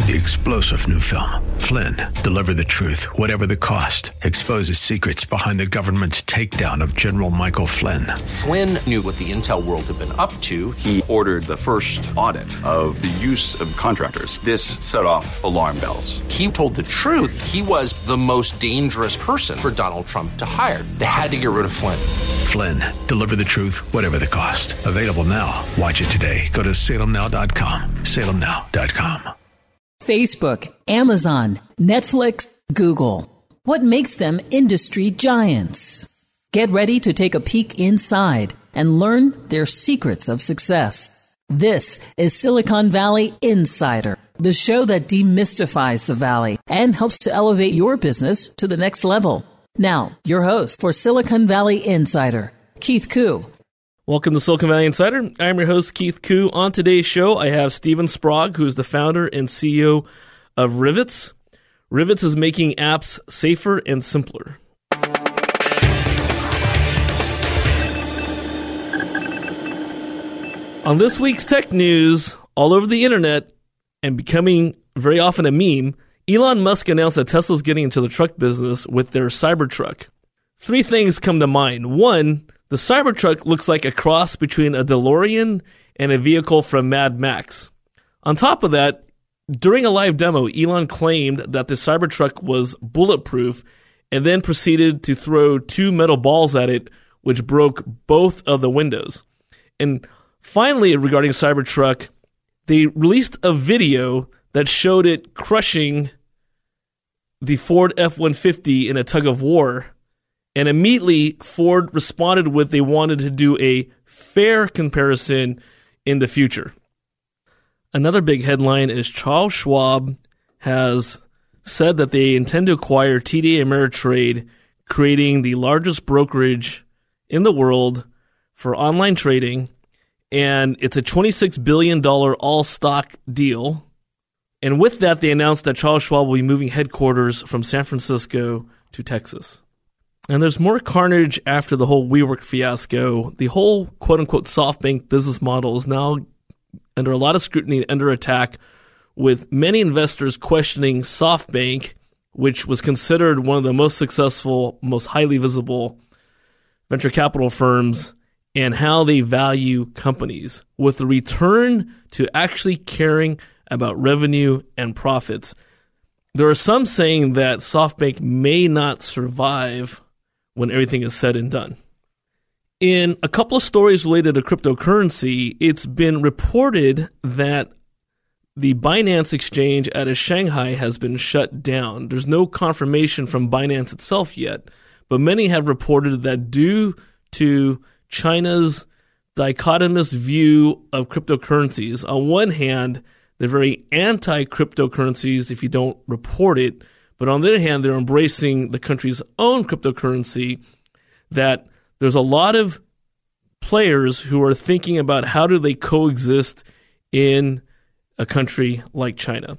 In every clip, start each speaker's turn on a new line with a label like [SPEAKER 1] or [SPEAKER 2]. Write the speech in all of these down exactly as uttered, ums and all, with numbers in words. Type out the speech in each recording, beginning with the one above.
[SPEAKER 1] the explosive new film, Flynn, deliver the truth, whatever the cost, exposes secrets behind the government's takedown of General Michael Flynn.
[SPEAKER 2] Flynn knew what the intel world had been up to.
[SPEAKER 3] He ordered the first audit of the use of contractors. This set off alarm bells.
[SPEAKER 2] He told the truth. He was the most dangerous person for Donald Trump to hire. They had to get rid of Flynn.
[SPEAKER 1] Flynn, deliver the truth, whatever the cost. Available now. Watch it today. Go to salem now dot com. salem now dot com.
[SPEAKER 4] Facebook, Amazon, Netflix, Google. What makes them industry giants? Get ready to take a peek inside and learn their secrets of success. This is Silicon Valley Insider, the show that demystifies the Valley and helps to elevate your business to the next level. Now, your host for Silicon Valley Insider, Keith Koo.
[SPEAKER 5] Welcome to Silicon Valley Insider. I'm your host, Keith Koo. On today's show, I have Steven Sprague, who is the founder and C E O of Rivets. Rivets is making apps safer and simpler. On this week's tech news, all over the internet, and becoming very often a meme, Elon Musk announced that Tesla's getting into the truck business with their Cybertruck. Three things come to mind. One, the Cybertruck looks like a cross between a DeLorean and a vehicle from Mad Max. On top of that, during a live demo, Elon claimed that the Cybertruck was bulletproof and then proceeded to throw two metal balls at it, which broke both of the windows. And finally, regarding Cybertruck, they released a video that showed it crushing the Ford F one fifty in a tug of war. And immediately, Ford responded with they wanted to do a fair comparison in the future. Another big headline is Charles Schwab has said that they intend to acquire T D Ameritrade, creating the largest brokerage in the world for online trading. And it's a twenty-six billion dollars all-stock deal. And with that, they announced that Charles Schwab will be moving headquarters from San Francisco to Texas. And there's more carnage after the whole WeWork fiasco. The whole quote-unquote SoftBank business model is now under a lot of scrutiny and under attack, with many investors questioning SoftBank, which was considered one of the most successful, most highly visible venture capital firms, and how they value companies, with a return to actually caring about revenue and profits. There are some saying that SoftBank may not survive when everything is said and done. In a couple of stories related to cryptocurrency, it's been reported that the Binance exchange out of Shanghai has been shut down. There's no confirmation from Binance itself yet, but many have reported that due to China's dichotomous view of cryptocurrencies, on one hand, they're very anti-cryptocurrencies if you don't report it, but on the other hand, they're embracing the country's own cryptocurrency, that there's a lot of players who are thinking about how do they coexist in a country like China.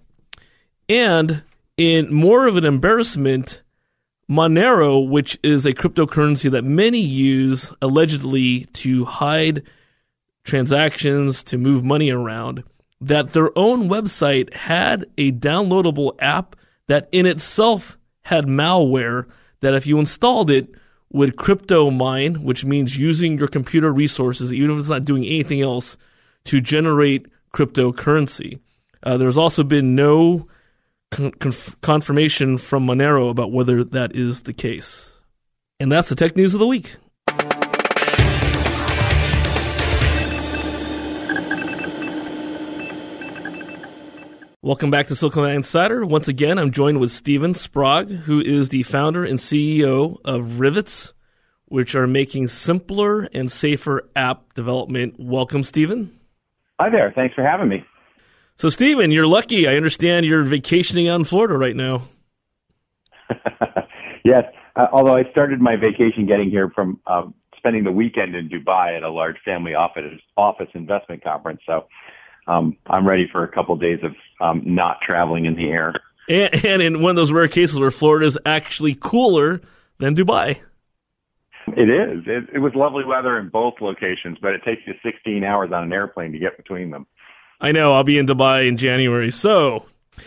[SPEAKER 5] And in more of an embarrassment, Monero, which is a cryptocurrency that many use allegedly to hide transactions, to move money around, that their own website had a downloadable app that in itself had malware that if you installed it would crypto mine, which means using your computer resources, even if it's not doing anything else, to generate cryptocurrency. Uh, there's also been no con- conf- confirmation from Monero about whether that is the case. And that's the tech news of the week. Welcome back to Silicon Valley Insider. Once again, I'm joined with Steven Sprague, who is the founder and C E O of Rivets, which are making simpler and safer app development. Welcome, Steven.
[SPEAKER 6] Hi there. Thanks for having me.
[SPEAKER 5] So, Steven, you're lucky. I understand you're vacationing out in Florida right now.
[SPEAKER 6] Yes, uh, although I started my vacation getting here from um, spending the weekend in Dubai at a large family office, office investment conference. So Um, I'm ready for a couple of days of um, not traveling in the air.
[SPEAKER 5] And, and in one of those rare cases where Florida is actually cooler than Dubai.
[SPEAKER 6] It is. It, it was lovely weather in both locations, but it takes you sixteen hours on an airplane to get between them.
[SPEAKER 5] I know. I'll be in Dubai in January. So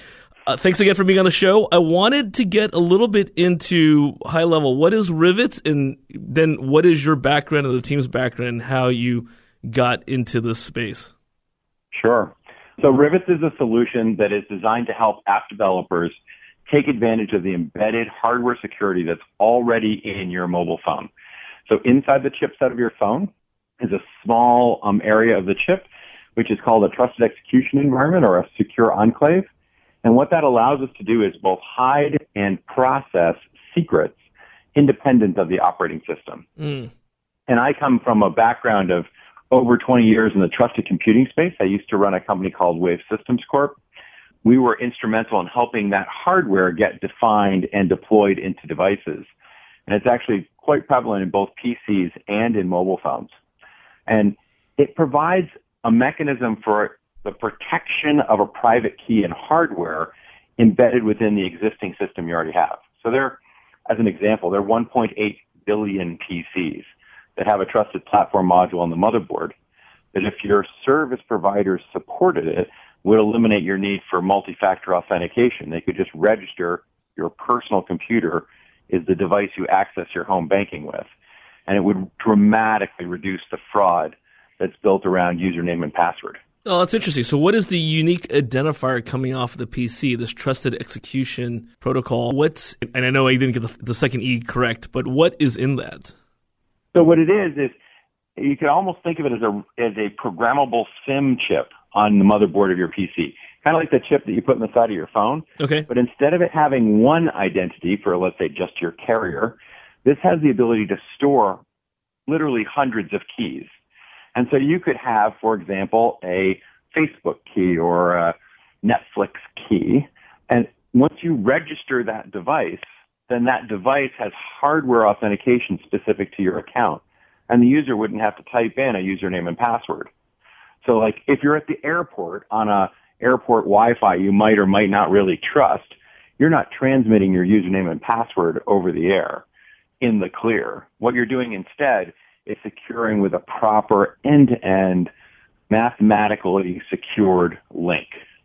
[SPEAKER 5] Uh, thanks again for being on the show. I wanted to get a little bit into high level. What is Rivet, and then what is your background and the team's background, and how you got into this space?
[SPEAKER 6] Sure. So Rivet is a solution that is designed to help app developers take advantage of the embedded hardware security that's already in your mobile phone. So inside the chipset of your phone is a small um, area of the chip, which is called a trusted execution environment or a secure enclave. And what that allows us to do is both hide and process secrets independent of the operating system. Mm. And I come from a background of over twenty years in the trusted computing space. I used to run a company called Wave Systems Corp. We were instrumental in helping that hardware get defined and deployed into devices. And it's actually quite prevalent in both P Cs and in mobile phones. And it provides a mechanism for the protection of a private key in hardware embedded within the existing system you already have. So there, as an example, there are one point eight billion P Cs that have a trusted platform module on the motherboard that if your service provider supported it, would eliminate your need for multi-factor authentication. They could just register your personal computer is the device you access your home banking with. And it would dramatically reduce the fraud that's built around username and password.
[SPEAKER 5] Oh, that's interesting. So what is the unique identifier coming off of the P C, this trusted execution protocol? What's, and I know I didn't get the, the second E correct, but what is in that?
[SPEAKER 6] So what it is, is you can almost think of it as a, as a programmable SIM chip on the motherboard of your P C. Kind of like the chip that you put in the side of your phone.
[SPEAKER 5] Okay.
[SPEAKER 6] But instead of it having one identity for, let's say, just your carrier, this has the ability to store literally hundreds of keys. And so you could have, for example, a Facebook key or a Netflix key. And once you register that device, then that device has hardware authentication specific to your account. And the user wouldn't have to type in a username and password. So like if you're at the airport on a airport Wi-Fi you might or might not really trust, you're not transmitting your username and password over the air in the clear. What you're doing instead is securing with a proper end-to-end mathematically secured link.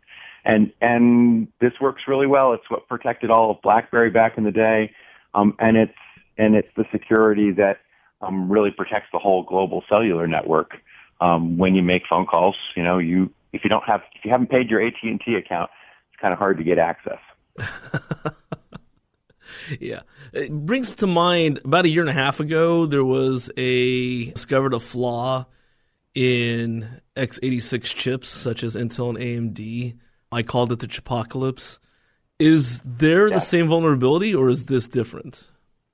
[SPEAKER 6] And and this works really well. It's what protected all of BlackBerry back in the day, um, and it's and it's the security that um, really protects the whole global cellular network. Um, when you make phone calls, you know, you if you don't have if you haven't paid your A T and T account, it's kind of hard to get access.
[SPEAKER 5] Yeah, it brings to mind about a year and a half ago there was a discovered a flaw in x eighty-six chips such as Intel and A M D. I called it the Chipocalypse. Is there yeah. the same vulnerability, or is this different?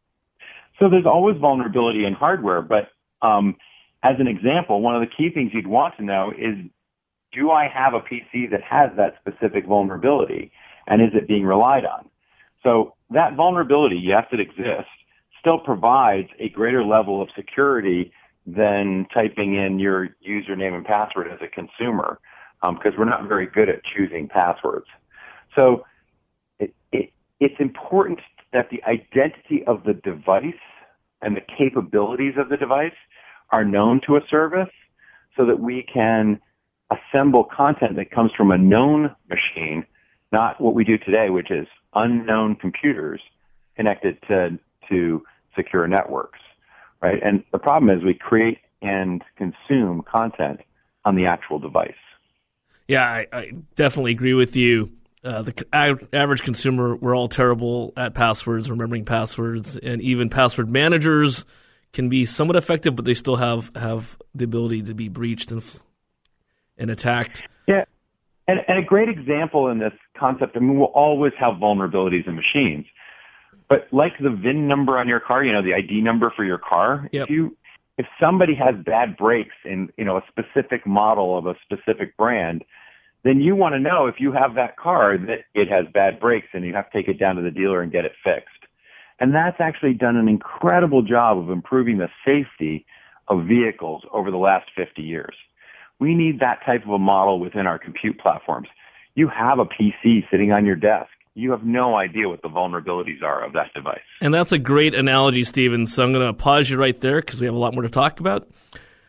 [SPEAKER 6] So there's always vulnerability in hardware, but um, as an example, one of the key things you'd want to know is, do I have a P C that has that specific vulnerability, and is it being relied on? So that vulnerability, yes, it exists, still provides a greater level of security than typing in your username and password as a consumer, because um, we're not very good at choosing passwords. So it, it, it's important that the identity of the device and the capabilities of the device are known to a service so that we can assemble content that comes from a known machine, not what we do today, which is unknown computers connected to, to secure networks, right? And the problem is we create and consume content on the actual device.
[SPEAKER 5] Yeah, I, I definitely agree with you. Uh, the a- average consumer, we're all terrible at passwords, remembering passwords, and even password managers can be somewhat effective, but they still have, have the ability to be breached and and attacked.
[SPEAKER 6] Yeah, and, and a great example in this concept, I mean, we'll always have vulnerabilities in machines, but like the V I N number on your car, you know, the I D number for your car,
[SPEAKER 5] yep.
[SPEAKER 6] if you if somebody has bad brakes in, you know, a specific model of a specific brand, then you want to know if you have that car that it has bad brakes and you have to take it down to the dealer and get it fixed. And that's actually done an incredible job of improving the safety of vehicles over the last fifty years. We need that type of a model within our compute platforms. You have a P C sitting on your desk. You have no idea what the vulnerabilities are of that device.
[SPEAKER 5] And that's a great analogy, Stephen. So I'm going to pause you right there because we have a lot more to talk about.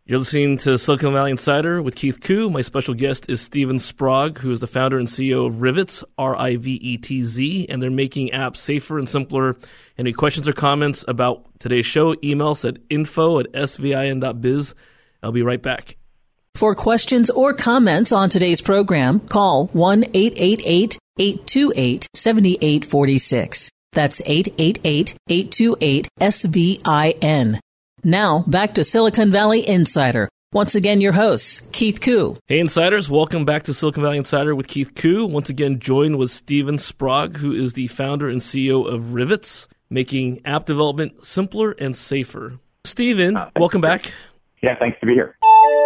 [SPEAKER 5] You're listening to Silicon Valley Insider with Keith Koo. My special guest is Steven Sprague, who is the founder and C E O of Rivetz, R I V E T Z, and they're making apps safer and simpler. Any questions or comments about today's show, email us at info at s v i n dot biz. I'll be right back.
[SPEAKER 4] For questions or comments on today's program, call one eight eight eight, eight two eight, seven eight four six. That's eight eight eight, eight two eight, S V I N. Now, back to Silicon Valley Insider. Once again, your host, Keith Koo.
[SPEAKER 5] Hey, Insiders. Welcome back to Silicon Valley Insider with Keith Koo. Once again, joined with Steven Sprague, who is the founder and C E O of Rivetz, making app development simpler and safer. Steven, uh, welcome back.
[SPEAKER 6] Yeah, thanks to be here.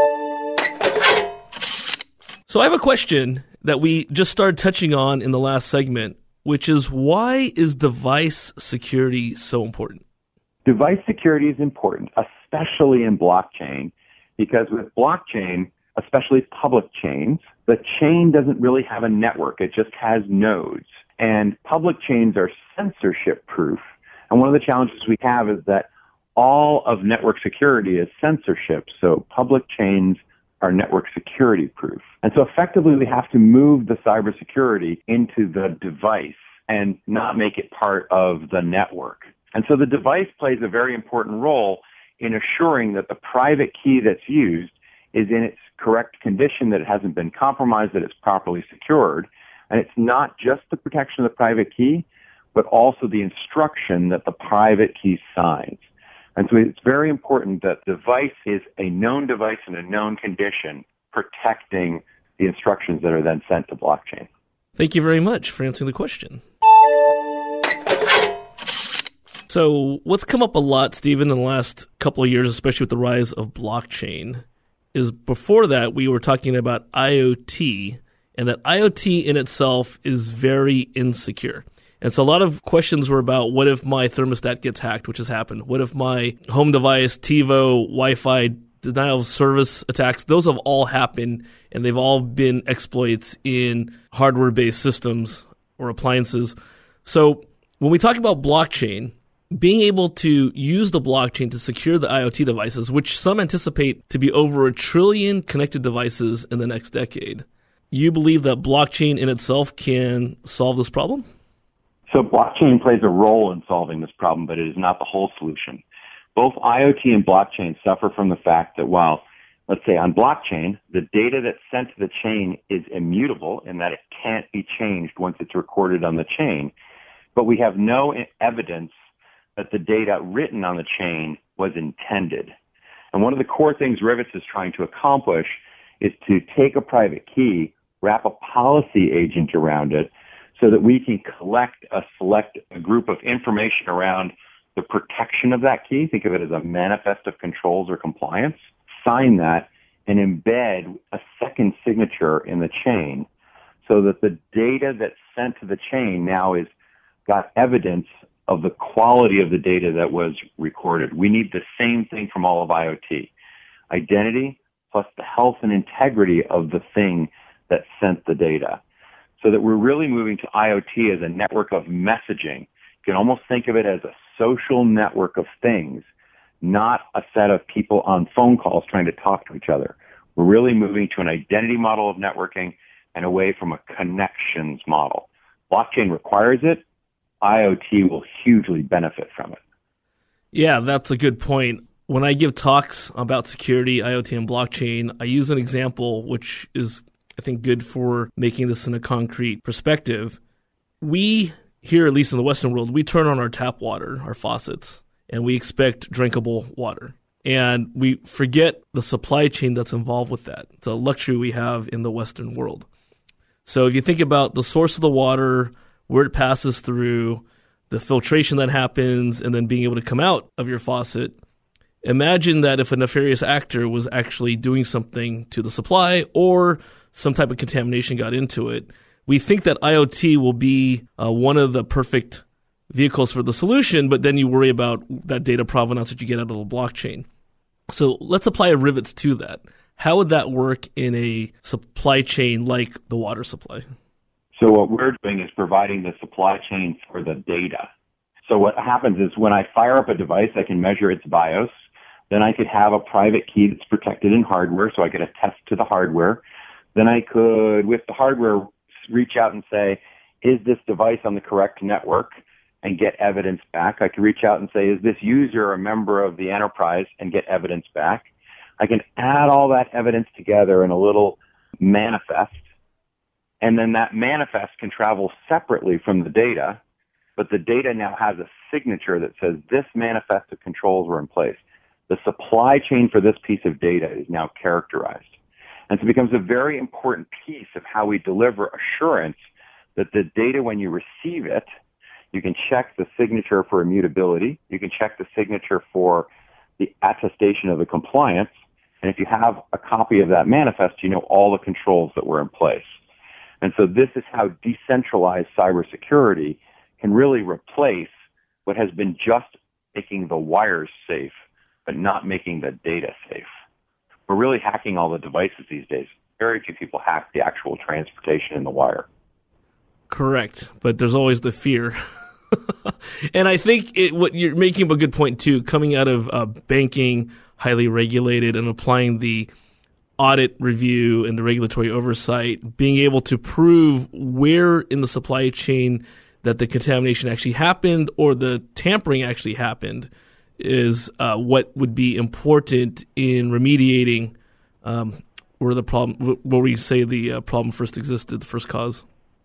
[SPEAKER 5] So I have a question that we just started touching on in the last segment, which is, why is device security so important?
[SPEAKER 6] Device security is important, especially in blockchain, because with blockchain, especially public chains, the chain doesn't really have a network. It just has nodes. And public chains are censorship proof. And one of the challenges we have is that all of network security is censorship. So public chains are network security proof. And so effectively we have to move the cybersecurity into the device and not make it part of the network. And so the device plays a very important role in assuring that the private key that's used is in its correct condition, that it hasn't been compromised, that it's properly secured. And it's not just the protection of the private key, but also the instruction that the private key signs. And so it's very important that the device is a known device in a known condition, protecting the instructions that are then sent to blockchain.
[SPEAKER 5] Thank you very much for answering the question. So what's come up a lot, Steven, in the last couple of years, especially with the rise of blockchain, is before that we were talking about IoT, and that IoT in itself is very insecure. And so a lot of questions were about, what if my thermostat gets hacked, which has happened? What if my home device, TiVo, Wi-Fi, denial of service attacks, those have all happened, and they've all been exploits in hardware-based systems or appliances. So when we talk about blockchain, being able to use the blockchain to secure the IoT devices, which some anticipate to be over a trillion connected devices in the next decade, you believe that blockchain in itself can solve this problem?
[SPEAKER 6] So blockchain plays a role in solving this problem, but it is not the whole solution. Both IoT and blockchain suffer from the fact that while, let's say on blockchain, the data that's sent to the chain is immutable in that it can't be changed once it's recorded on the chain, but we have no evidence that the data written on the chain was intended. And one of the core things Rivetz is trying to accomplish is to take a private key, wrap a policy agent around it, so that we can collect a select a group of information around the protection of that key. Think of it as a manifest of controls or compliance. Sign that and embed a second signature in the chain so that the data that's sent to the chain now is got evidence of the quality of the data that was recorded. We need the same thing from all of IoT. Identity plus the health and integrity of the thing that sent the data. So that we're really moving to IoT as a network of messaging. You can almost think of it as a social network of things, not a set of people on phone calls trying to talk to each other. We're really moving to an identity model of networking and away from a connections model. Blockchain requires it. IoT will hugely benefit from it.
[SPEAKER 5] Yeah, that's a good point. When I give talks about security, IoT, and blockchain, I use an example which is, I think, good for making this in a concrete perspective. We, here at least in the Western world, we turn on our tap water, our faucets, and we expect drinkable water. And we forget the supply chain that's involved with that. It's a luxury we have in the Western world. So if you think about the source of the water, where it passes through, the filtration that happens, and then being able to come out of your faucet, imagine that if a nefarious actor was actually doing something to the supply or some type of contamination got into it. We think that IoT will be uh, one of the perfect vehicles for the solution, but then you worry about that data provenance that you get out of the blockchain. So let's apply a Rivetz to that. How would that work in a supply chain like the water supply?
[SPEAKER 6] So what we're doing is providing the supply chain for the data. So what happens is when I fire up a device, I can measure its BIOS, Then I could have a private key that's protected in hardware, so I could attest to the hardware. Then I could, with the hardware, reach out and say, is this device on the correct network, and get evidence back. I could reach out and say, is this user a member of the enterprise, and get evidence back. I can add all that evidence together in a little manifest, and then that manifest can travel separately from the data, but the data now has a signature that says this manifest of controls were in place. The supply chain for this piece of data is now characterized. And so it becomes a very important piece of how we deliver assurance that the data, when you receive it, you can check the signature for immutability. You can check the signature for the attestation of the compliance. And if you have a copy of that manifest, you know all the controls that were in place. And so this is how decentralized cybersecurity can really replace what has been just making the wires safe, but not making the data safe. We're really hacking all the devices these days. Very few people hack the actual transportation in the wire.
[SPEAKER 5] Correct, but there's always the fear. And I think it, what you're making a good point, too, coming out of uh, banking, highly regulated, and applying the audit review and the regulatory oversight, being able to prove where in the supply chain that the contamination actually happened or the tampering actually happened is uh, what would be important in remediating um, where the problem, where we say the uh, problem first existed, the first cause.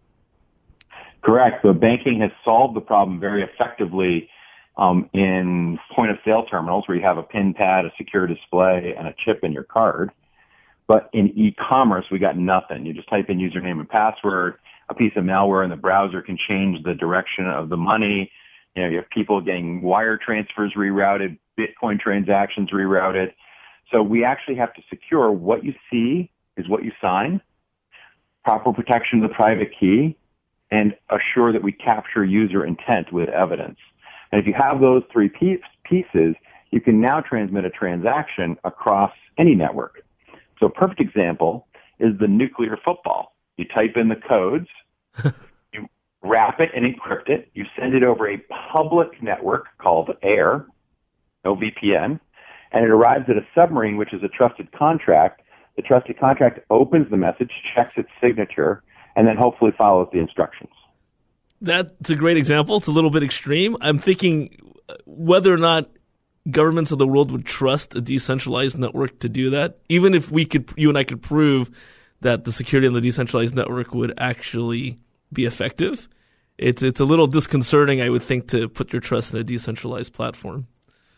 [SPEAKER 6] Correct. So banking has solved the problem very effectively um, in point-of-sale terminals where you have a PIN pad, a secure display, and a chip in your card. But in e-commerce, we got nothing. You just type in username and password. A piece of malware in the browser can change the direction of the money. You know, you have people getting wire transfers rerouted, Bitcoin transactions rerouted. So we actually have to secure what you see is what you sign, proper protection of the private key, and assure that we capture user intent with evidence. And if you have those three piece, pieces, you can now transmit a transaction across any network. So a perfect example is the nuclear football. You type in the codes, you wrap it and encrypt it, you send it over a public network called AIR, no V P N, and it arrives at a submarine, which is a trusted contract. The trusted contract opens the message, checks its signature, and then hopefully follows the instructions.
[SPEAKER 5] That's a great example. It's a little bit extreme. I'm thinking whether or not governments of the world would trust a decentralized network to do that, even if we could, you and I could prove that the security on the decentralized network would actually be effective. It's it's a little disconcerting, I would think, to put your trust in a decentralized platform.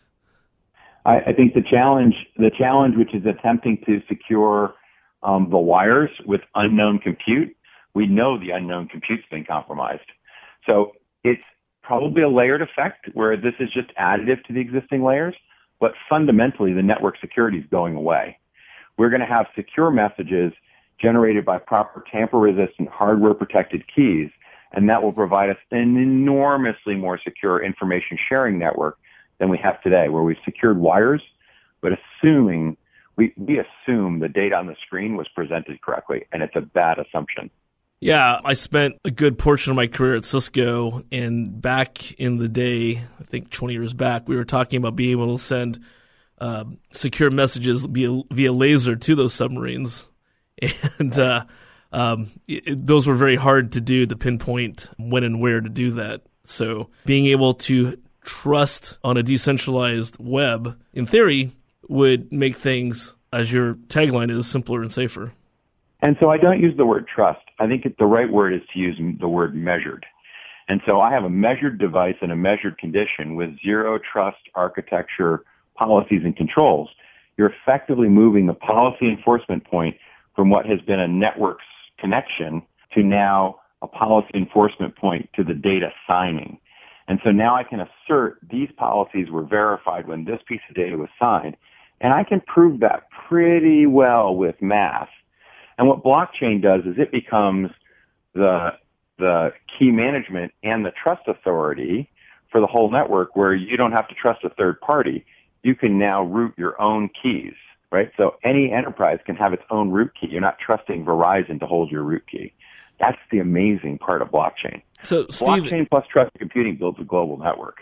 [SPEAKER 6] I, I think the challenge, the challenge, which is attempting to secure um, the wires with unknown compute, we know the unknown compute's been compromised. So it's probably a layered effect where this is just additive to the existing layers, but fundamentally the network security is going away. We're going to have secure messages generated by proper tamper-resistant hardware-protected keys, and that will provide us an enormously more secure information sharing network than we have today, where we've secured wires, but assuming we, we assume the data on the screen was presented correctly, and it's a bad assumption.
[SPEAKER 5] Yeah, I spent a good portion of my career at Cisco, and back in the day, I think twenty years back, we were talking about being able to send uh, secure messages via, via laser to those submarines. And uh, um, it, those were very hard to do, to pinpoint when and where to do that. So being able to trust on a decentralized web, in theory, would make things, as your tagline is, simpler and safer.
[SPEAKER 6] And so I don't use the word trust. I think the right word is to use the word measured. And so I have a measured device in a measured condition with zero trust architecture policies and controls. You're effectively moving the policy enforcement point from what has been a network's connection to now a policy enforcement point to the data signing. And so now I can assert these policies were verified when this piece of data was signed, and I can prove that pretty well with math. And what blockchain does is it becomes the the key management and the trust authority for the whole network, where you don't have to trust a third party. You can now root your own keys, right? So any enterprise can have its own root key. You're not trusting Verizon to hold your root key. That's the amazing part of blockchain.
[SPEAKER 5] So, Steve,
[SPEAKER 6] blockchain plus trusted computing builds a global network.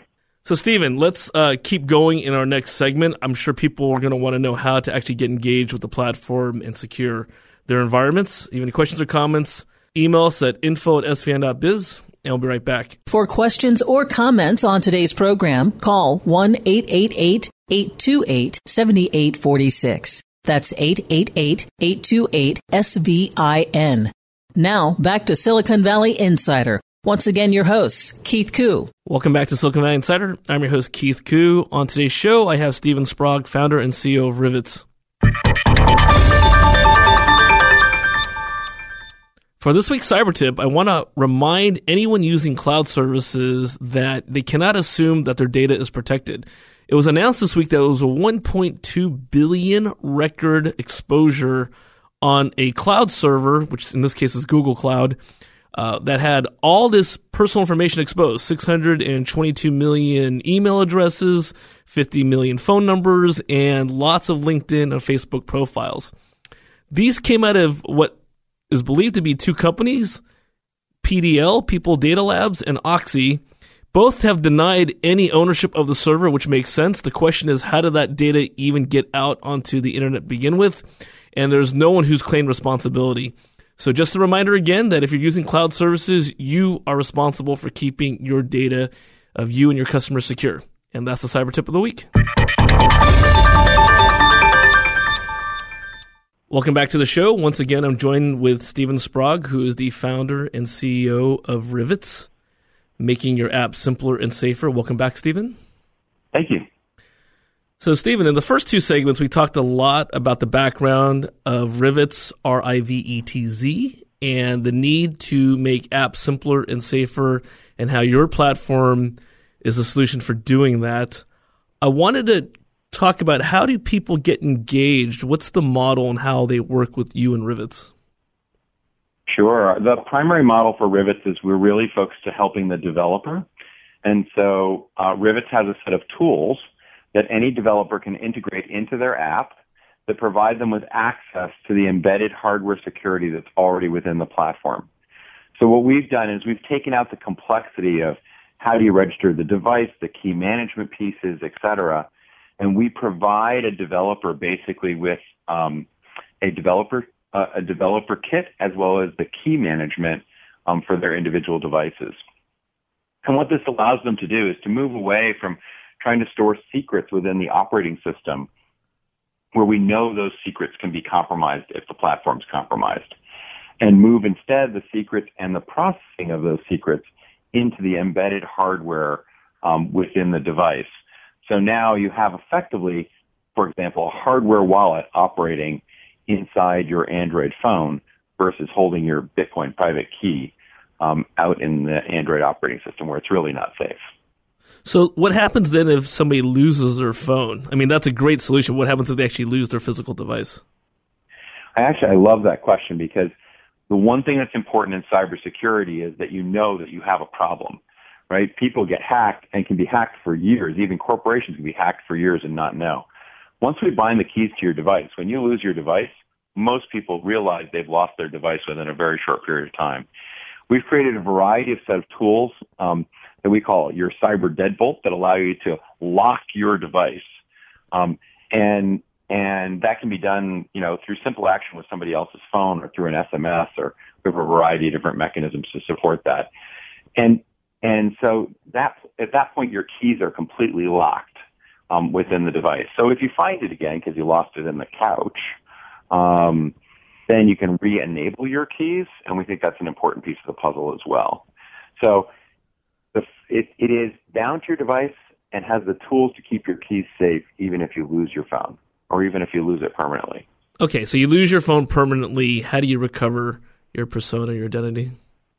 [SPEAKER 5] So, Stephen, let's uh, keep going in our next segment. I'm sure people are going to want to know how to actually get engaged with the platform and secure their environments. If you have any questions or comments, email us at info at s v n dot biz, and we'll be right back.
[SPEAKER 4] For questions or comments on today's program, call one eight eight eight, eight two eight, seven eight four six. That's eight eight eight, eight two eight, S V I N. Now, back to Silicon Valley Insider. Once again, your host, Keith Koo.
[SPEAKER 5] Welcome back to Silicon Valley Insider. I'm your host, Keith Koo. On today's show, I have Stephen Sprague, founder and C E O of Rivets. For this week's Cyber Tip, I want to remind anyone using cloud services that they cannot assume that their data is protected. It was announced this week that it was a one point two billion record exposure on a cloud server, which in this case is Google Cloud, uh, that had all this personal information exposed, six hundred twenty-two million email addresses, fifty million phone numbers, and lots of LinkedIn and Facebook profiles. These came out of what is believed to be two companies, P D L, People Data Labs, and Oxy. Both have denied any ownership of the server, which makes sense. The question is, how did that data even get out onto the internet to begin with? And there's no one who's claimed responsibility. So just a reminder again that if you're using cloud services, you are responsible for keeping your data of you and your customers secure. And that's the Cyber Tip of the Week. Welcome back to the show. Once again, I'm joined with Stephen Sprague, who is the founder and C E O of Rivets, making your app simpler and safer. Welcome back, Stephen.
[SPEAKER 6] Thank you.
[SPEAKER 5] So, Stephen, in the first two segments, we talked a lot about the background of Rivets, R I V E T Z, and the need to make apps simpler and safer, and how your platform is a solution for doing that. I wanted to talk about, how do people get engaged? What's the model and how they work with you and Rivets?
[SPEAKER 6] Sure. The primary model for Rivets is we're really focused to helping the developer. And so uh, Rivets has a set of tools that any developer can integrate into their app that provide them with access to the embedded hardware security that's already within the platform. So what we've done is we've taken out the complexity of how do you register the device, the key management pieces, et cetera, and we provide a developer basically with um, a developer uh, a developer kit as well as the key management um, for their individual devices. And what this allows them to do is to move away from trying to store secrets within the operating system, where we know those secrets can be compromised if the platform's compromised, and move instead the secrets and the processing of those secrets into the embedded hardware um, within the device. So now you have effectively, for example, a hardware wallet operating inside your Android phone versus holding your Bitcoin private key um, out in the Android operating system where it's really not safe.
[SPEAKER 5] So what happens then if somebody loses their phone? I mean, that's a great solution. What happens if they actually lose their physical device?
[SPEAKER 6] I actually, I love that question, because the one thing that's important in cybersecurity is that you know that you have a problem, right? People get hacked and can be hacked for years. Even corporations can be hacked for years and not know. Once we bind the keys to your device, when you lose your device, most people realize they've lost their device within a very short period of time. We've created a variety of set of tools um, that we call your cyber deadbolt that allow you to lock your device. Um, and and that can be done, you know, through simple action with somebody else's phone or through an S M S, or we have a variety of different mechanisms to support that. And and so that at that point, your keys are completely locked um, within the device. So if you find it again because you lost it in the couch, um, then you can re-enable your keys, and we think that's an important piece of the puzzle as well. So the, it, it is down to your device and has the tools to keep your keys safe even if you lose your phone, or even if you lose it permanently.
[SPEAKER 5] Okay, so you lose your phone permanently. How do you recover your persona, your identity?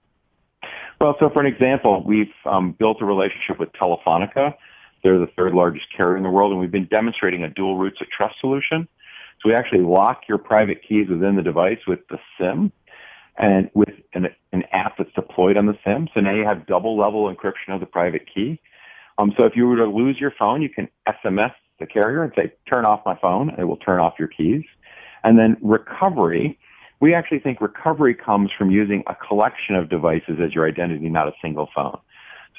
[SPEAKER 6] Well, so for an example, we've um, built a relationship with Telefonica. They're the third largest carrier in the world, and we've been demonstrating a dual roots of trust solution. So we actually lock your private keys within the device with the SIM and with an, an app that's deployed on the SIM. So now you have double-level encryption of the private key. Um, so if you were to lose your phone, you can S M S the carrier and say, turn off my phone, and it will turn off your keys. And then recovery, we actually think recovery comes from using a collection of devices as your identity, not a single phone.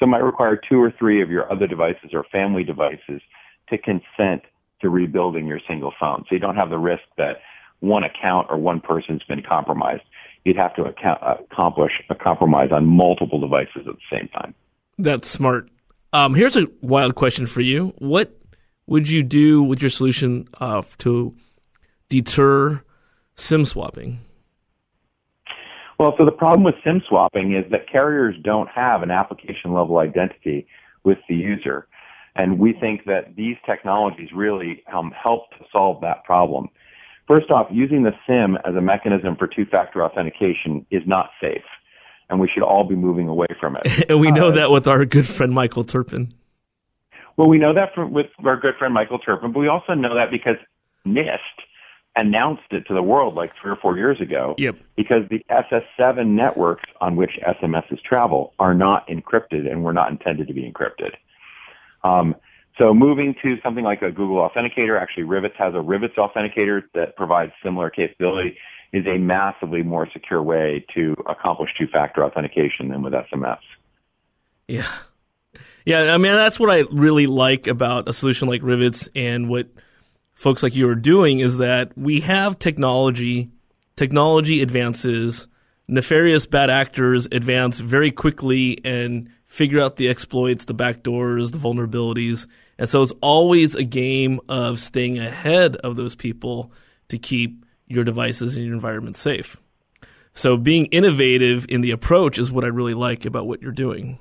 [SPEAKER 6] So it might require two or three of your other devices or family devices to consent to rebuilding your single phone. So you don't have the risk that one account or one person's been compromised. You'd have to account, accomplish a compromise on multiple devices at the same time.
[SPEAKER 5] That's smart. Um, here's a wild question for you. What would you do with your solution uh, to deter SIM swapping?
[SPEAKER 6] Well, so the problem with SIM swapping is that carriers don't have an application-level identity with the user. And we think that these technologies really um, help to solve that problem. First off, using the SIM as a mechanism for two-factor authentication is not safe, and we should all be moving away from it.
[SPEAKER 5] And we know
[SPEAKER 6] uh,
[SPEAKER 5] that with our good friend Michael Turpin.
[SPEAKER 6] Well, we know that from, with our good friend Michael Turpin, but we also know that because NIST announced it to the world like three or four years ago.
[SPEAKER 5] Yep.
[SPEAKER 6] Because the S S seven networks on which S M Ses travel are not encrypted and were not intended to be encrypted. Um, so moving to something like a Google Authenticator, actually Rivets has a Rivets Authenticator that provides similar capability, is a massively more secure way to accomplish two-factor authentication than with S M S.
[SPEAKER 5] Yeah. Yeah, I mean, that's what I really like about a solution like Rivets and what folks like you are doing is that we have technology, technology advances, nefarious bad actors advance very quickly and figure out the exploits, the backdoors, the vulnerabilities. And so it's always a game of staying ahead of those people to keep your devices and your environment safe. So being innovative in the approach is what I really like about what you're doing.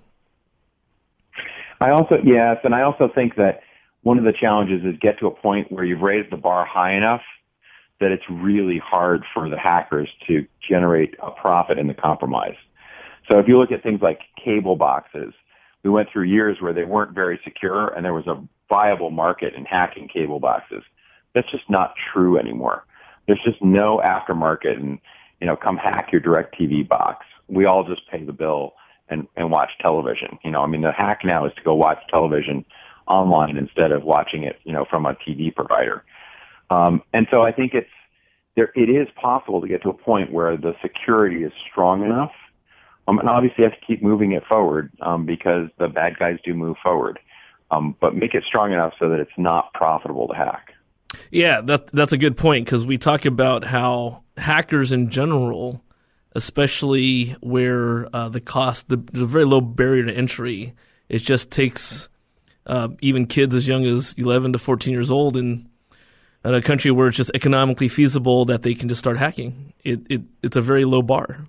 [SPEAKER 6] I also, yes, and I also think that one of the challenges is get to a point where you've raised the bar high enough that it's really hard for the hackers to generate a profit in the compromise. So if you look at things like cable boxes, we went through years where they weren't very secure and there was a viable market in hacking cable boxes. That's just not true anymore. There's just no aftermarket and, you know, come hack your DirecTV box. We all just pay the bill and, and watch television. You know, I mean, the hack now is to go watch television online instead of watching it, you know, from a T V provider. Um, and so I think it's there. It is possible to get to a point where the security is strong enough, um, and obviously you have to keep moving it forward um, because the bad guys do move forward. Um, but make it strong enough so that it's not profitable to hack.
[SPEAKER 5] Yeah, that that's a good point because we talk about how hackers in general, especially where uh, the cost, the, the very low barrier to entry, it just takes uh, even kids as young as eleven to fourteen years old in, in a country where it's just economically feasible that they can just start hacking. It, it it's a very low bar.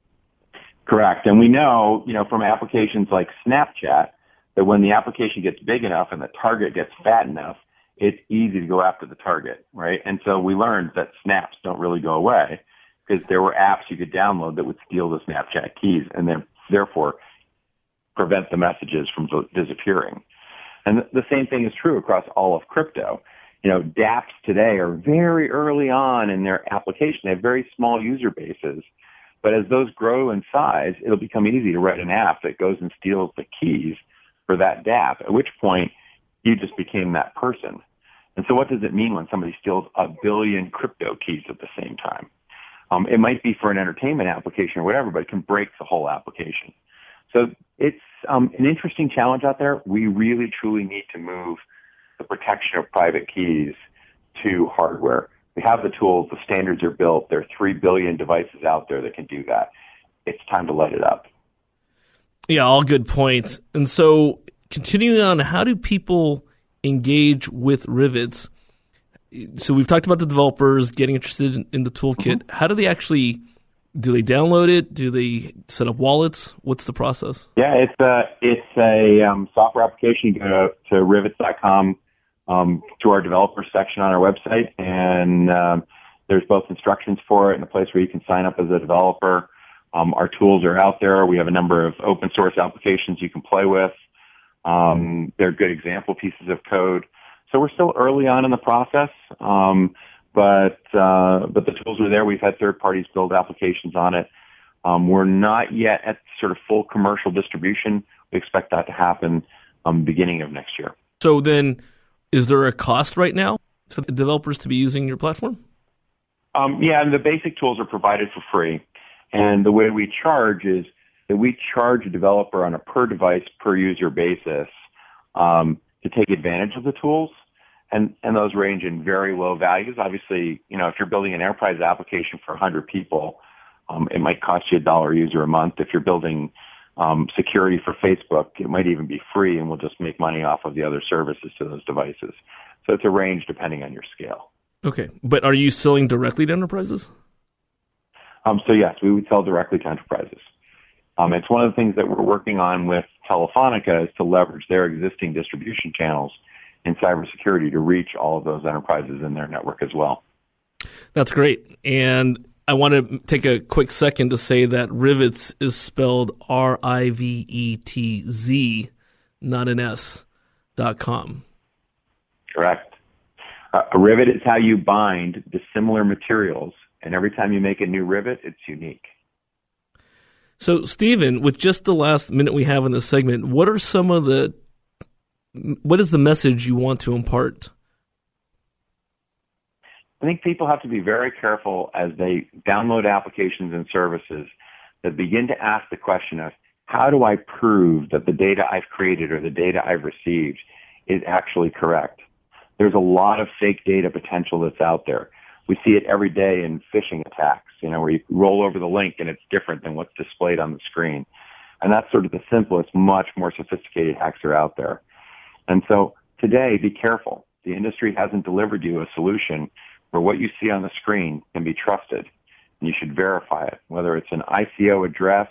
[SPEAKER 6] Correct. And we know, you know, from applications like Snapchat that when the application gets big enough and the target gets fat enough, it's easy to go after the target, right? And so we learned that snaps don't really go away because there were apps you could download that would steal the Snapchat keys and then therefore prevent the messages from disappearing. And the same thing is true across all of crypto. You know, dApps today are very early on in their application. They have very small user bases. But as those grow in size, it'll become easy to write an app that goes and steals the keys for that dApp, at which point you just became that person. And so what does it mean when somebody steals a billion crypto keys at the same time? Um, it might be for an entertainment application or whatever, but it can break the whole application. So it's um, an interesting challenge out there. We really, truly need to move the protection of private keys to hardware. We have the tools. The standards are built. There are three billion devices out there that can do that. It's time to light it up.
[SPEAKER 5] Yeah, all good points. And so continuing on, how do people engage with Rivets? So we've talked about the developers getting interested in, in the toolkit. Mm-hmm. How do they actually, do they download it? Do they set up wallets? What's the process?
[SPEAKER 6] Yeah, it's a, it's a um, software application. You go to rivets dot com um, to our developers section on our website, and um, there's both instructions for it and a place where you can sign up as a developer. Um, our tools are out there. We have a number of open source applications you can play with. Um, they're good example pieces of code. So we're still early on in the process, um, but uh, but the tools are there. We've had third parties build applications on it. Um, we're not yet at sort of full commercial distribution. We expect that to happen um, beginning of next year.
[SPEAKER 5] So then, is there a cost right now for the developers to be using your platform?
[SPEAKER 6] Um, yeah, and the basic tools are provided for free. And the way we charge is that we charge a developer on a per device, per user basis um, to take advantage of the tools. And, and those range in very low values. Obviously, you know, if you're building an enterprise application for one hundred people, um, it might cost you a dollar a user a month. If you're building um, security for Facebook, it might even be free, and we'll just make money off of the other services to those devices. So it's a range depending on your scale. Okay.
[SPEAKER 5] But are you selling directly to enterprises?
[SPEAKER 6] Um, so, yes, we would sell directly to enterprises. Um, it's one of the things that we're working on with Telefonica is to leverage their existing distribution channels in cybersecurity to reach all of those enterprises in their network as well.
[SPEAKER 5] That's great. And I want to take a quick second to say that Rivets is spelled R I V E T Z, not an S, dot com.
[SPEAKER 6] Correct. Uh, a rivet is how you bind dissimilar materials, and every time you make a new rivet, it's unique.
[SPEAKER 5] So, Stephen, with just the last minute we have in this segment, what are some of the What is the message you want to impart?
[SPEAKER 6] I think people have to be very careful as they download applications and services that begin to ask the question of, how do I prove that the data I've created or the data I've received is actually correct? There's a lot of fake data potential that's out there. We see it every day in phishing attacks, you know, where you roll over the link and it's different than what's displayed on the screen. And that's sort of the simplest. Much more sophisticated hacks are out there. And so today, be careful. The industry hasn't delivered you a solution where what you see on the screen can be trusted. And you should verify it, whether it's an I C O address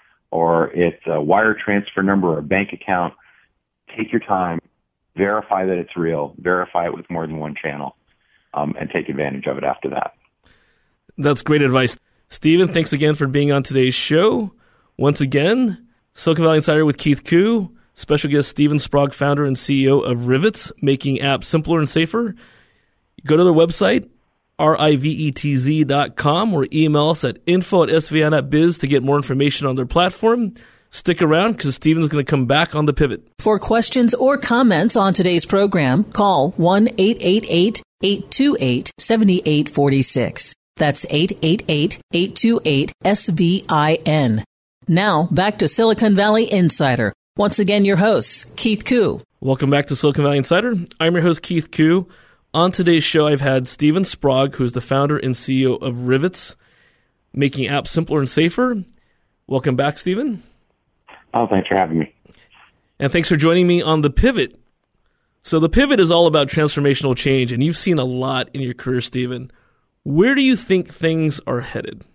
[SPEAKER 6] or it's a wire transfer number or a bank account. Take your time, verify that it's real, verify it with more than one channel, um, and take advantage of it after that.
[SPEAKER 5] That's great advice. Stephen, thanks again for being on today's show. Once again, Silicon Valley Insider with Keith Koo. Special guest Stephen Sprague, founder and C E O of Rivets, making apps simpler and safer. Go to their website, R I V E T Z dot com, or email us at info at S V I dot biz to get more information on their platform. Stick around because Stephen's going to come back on the pivot.
[SPEAKER 4] For questions or comments on today's program, call one eight eight eight, eight two eight, seven eight four six. That's eight eight eight, eight two eight, S V I N. Now, back to Silicon Valley Insider. Once again, your host, Keith Koo.
[SPEAKER 5] Welcome back to Silicon Valley Insider. I'm your host, Keith Koo. On today's show, I've had Stephen Sprague, who's the founder and C E O of Rivets, making apps simpler and safer. Welcome back, Stephen.
[SPEAKER 6] Oh, thanks for having me.
[SPEAKER 5] And thanks for joining me on The Pivot. So The Pivot is all about transformational change, and you've seen a lot in your career, Stephen. Where do you think things are headed?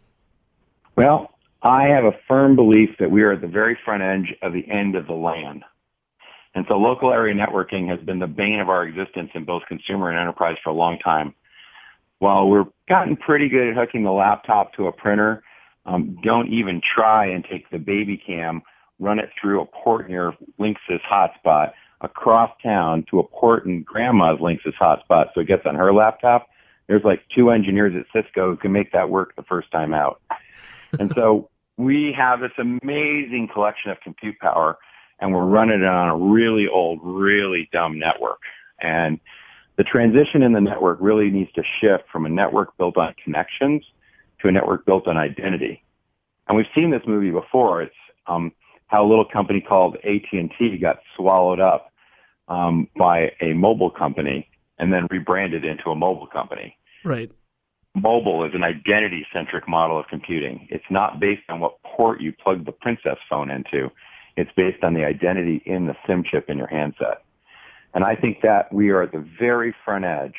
[SPEAKER 6] Well, I have a firm belief that we are at the very front edge of the end of the LAN. And so local area networking has been the bane of our existence in both consumer and enterprise for a long time. While we've gotten pretty good at hooking the laptop to a printer, um, don't even try and take the baby cam, run it through a port in your Linksys hotspot across town to a port in grandma's Linksys hotspot so it gets on her laptop. There's like two engineers at Cisco who can make that work the first time out. And so we have this amazing collection of compute power, and we're running it on a really old, really dumb network. And the transition in the network really needs to shift from a network built on connections to a network built on identity. And we've seen this movie before. It's um, how a little company called A T and T got swallowed up um, by a mobile company and then rebranded into a mobile company.
[SPEAKER 5] Right.
[SPEAKER 6] Mobile is an identity-centric model of computing. It's not based on what port you plug the Princess phone into. It's based on the identity in the SIM chip in your handset. And I think that we are at the very front edge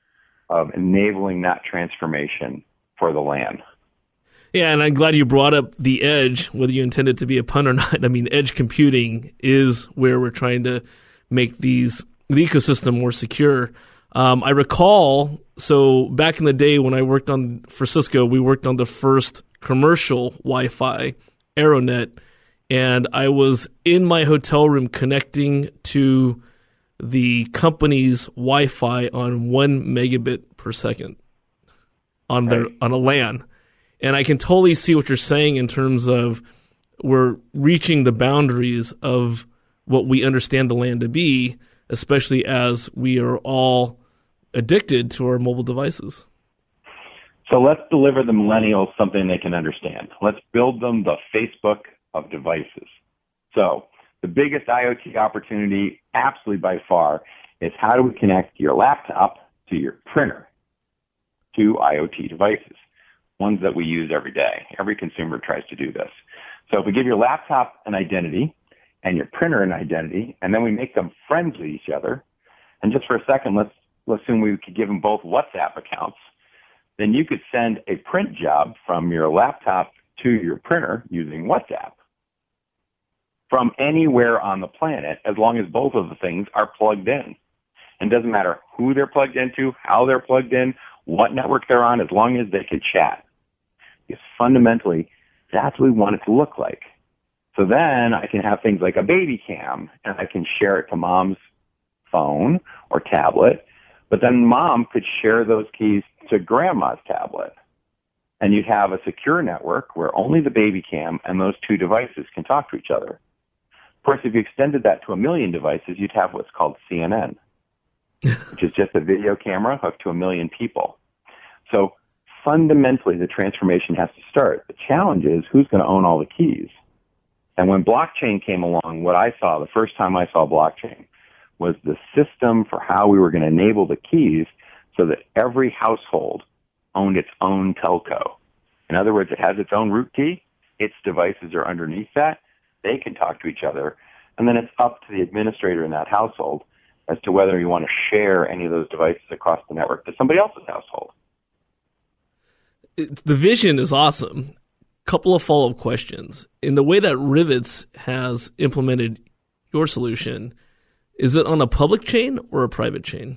[SPEAKER 6] of enabling that transformation for the LAN.
[SPEAKER 5] Yeah, and I'm glad you brought up the edge, whether you intended to be a pun or not. I mean, edge computing is where we're trying to make these the ecosystem more secure. Um, I recall, so back in the day when I worked on for Cisco, we worked on the first commercial Wi-Fi, Aeronet, and I was in my hotel room connecting to the company's Wi-Fi on one megabit per second on their on a LAN. And I can totally see what you're saying in terms of we're reaching the boundaries of what we understand the LAN to be, especially as we are all addicted to our mobile devices.
[SPEAKER 6] So let's deliver the millennials something they can understand. Let's build them the Facebook of devices. So the biggest IoT opportunity, absolutely by far, is how do we connect your laptop to your printer, two IoT devices, ones that we use every day. Every consumer tries to do this. So if we give your laptop an identity and your printer an identity, and then we make them friends with each other, and just for a second, let's, let's assume we could give them both WhatsApp accounts, then you could send a print job from your laptop to your printer using WhatsApp from anywhere on the planet, as long as both of the things are plugged in. And it doesn't matter who they're plugged into, how they're plugged in, what network they're on, as long as they can chat. Because fundamentally, that's what we want it to look like. So then I can have things like a baby cam, and I can share it to mom's phone or tablet, but then mom could share those keys to grandma's tablet. And you'd have a secure network where only the baby cam and those two devices can talk to each other. Of course, if you extended that to a million devices, you'd have what's called C N N, which is just a video camera hooked to a million people. So fundamentally, the transformation has to start. The challenge is who's going to own all the keys. And when blockchain came along, what I saw, the first time I saw blockchain, was the system for how we were going to enable the keys so that every household owned its own telco. In other words, it has its own root key. Its devices are underneath that. They can talk to each other. And then it's up to the administrator in that household as to whether you want to share any of those devices across the network to somebody else's household.
[SPEAKER 5] The vision is awesome. Couple of follow-up questions. In the way that Rivets has implemented your solution, is it on a public chain or a private chain?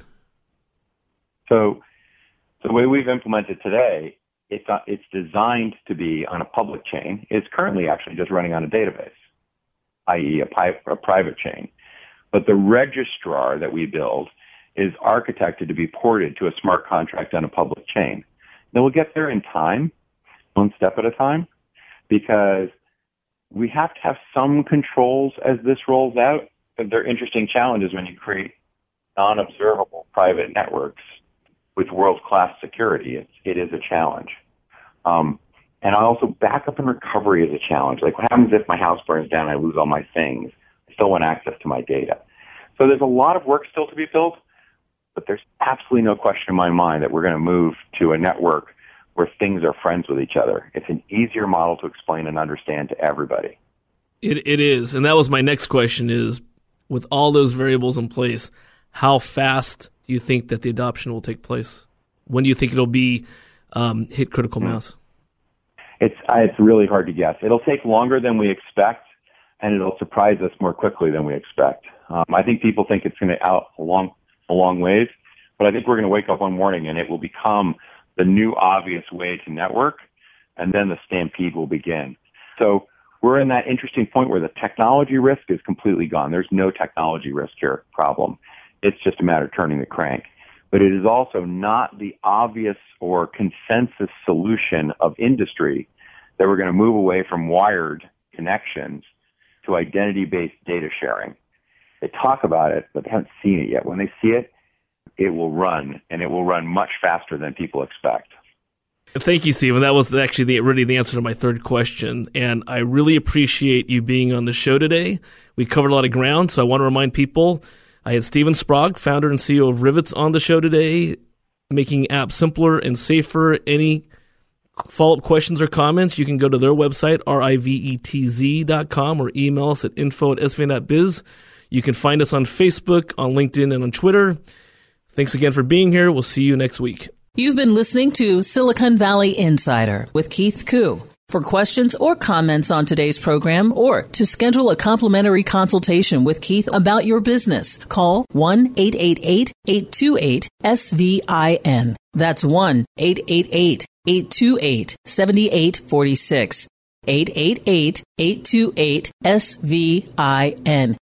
[SPEAKER 6] So the way we've implemented today, it's, uh, it's designed to be on a public chain. It's currently actually just running on a database, that is a, pi- a private chain. But the registrar that we build is architected to be ported to a smart contract on a public chain. Now we'll get there in time, one step at a time, because we have to have some controls as this rolls out. But there are interesting challenges when you create non-observable private networks with world-class security. It's, it is a challenge. Um, and also backup and recovery is a challenge. Like what happens if my house burns down and I lose all my things? I still want access to my data. So there's a lot of work still to be built, but there's absolutely no question in my mind that we're going to move to a network where things are friends with each other. It's an easier model to explain and understand to everybody.
[SPEAKER 5] It It is. And that was my next question is, with all those variables in place, how fast do you think that the adoption will take place? When do you think it'll be um, hit critical mass?
[SPEAKER 6] It's, uh, it's really hard to guess. It'll take longer than we expect, and it'll surprise us more quickly than we expect. Um, I think people think it's going to out a long, a long ways, but I think we're going to wake up one morning and it will become the new obvious way to network, and then the stampede will begin. So we're in that interesting point where the technology risk is completely gone. There's no technology risk here problem. It's just a matter of turning the crank. But it is also not the obvious or consensus solution of industry that we're going to move away from wired connections to identity-based data sharing. They talk about it, but they haven't seen it yet. When they see it, it will run, and it will run much faster than people expect.
[SPEAKER 5] Thank you, Stephen. That was actually the, really the answer to my third question, and I really appreciate you being on the show today. We covered a lot of ground, so I want to remind people I had Stephen Sprague, founder and C E O of Rivets, on the show today, making apps simpler and safer. Any follow-up questions or comments, you can go to their website, rivetz dot com, or email us at info at s v n dot biz. You can find us on Facebook, on LinkedIn, and on Twitter. Thanks again for being here. We'll see you next week.
[SPEAKER 4] You've been listening to Silicon Valley Insider with Keith Koo. For questions or comments on today's program, or to schedule a complimentary consultation with Keith about your business, call one eight eight eight, eight two eight, S V I N. That's one eight eight eight, eight two eight, seven eight four six. eight eight eight, eight two eight, S V I N.